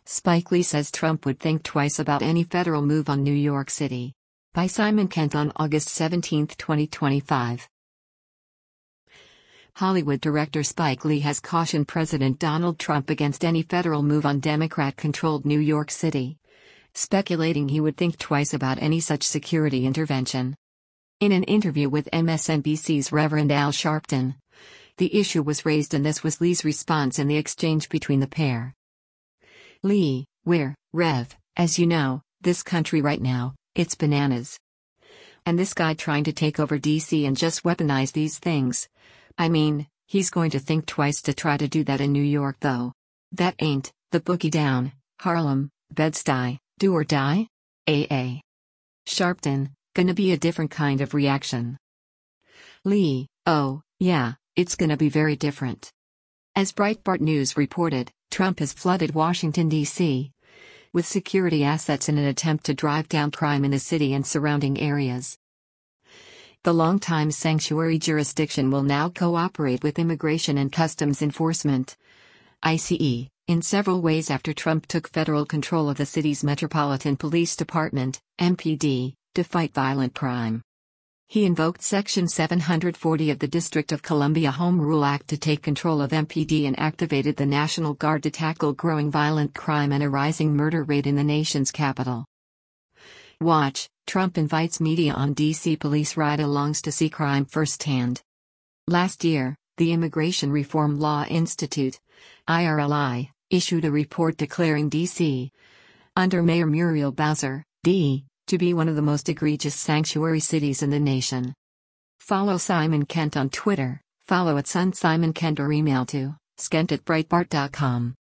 Spike Lee says Trump would think twice about any federal move on New York City. By Simon Kent on August 17, 2025. Hollywood director Spike Lee has cautioned President Donald Trump against any federal move on Democrat-controlled New York City, speculating he would think twice about any such security intervention. In an interview with MSNBC's Reverend Al Sharpton, the issue was raised, and this was Lee's response in the exchange between the pair. Lee: "We're, Rev, as you know, this country right now, it's bananas. And this guy trying to take over DC and just weaponize these things. I mean, he's going to think twice to try to do that in New York though. That ain't, the boogie down, Harlem, Bed-Stuy, do or die? AA. Sharpton: "Gonna be a different kind of reaction." Lee: "Oh, yeah, it's gonna be very different." As Breitbart News reported, Trump has flooded Washington, D.C. with security assets in an attempt to drive down crime in the city and surrounding areas. The longtime sanctuary jurisdiction will now cooperate with Immigration and Customs Enforcement (ICE) in several ways after Trump took federal control of the city's Metropolitan Police Department (MPD) to fight violent crime. He invoked Section 740 of the District of Columbia Home Rule Act to take control of MPD and activated the National Guard to tackle growing violent crime and a rising murder rate in the nation's capital. Watch: Trump invites media on DC police ride-alongs to see crime firsthand. Last year, the Immigration Reform Law Institute, IRLI, issued a report declaring DC, under Mayor Muriel Bowser, D., to be one of the most egregious sanctuary cities in the nation. Follow Simon Kent on Twitter, follow @SunSimonKent or email to skent@breitbart.com.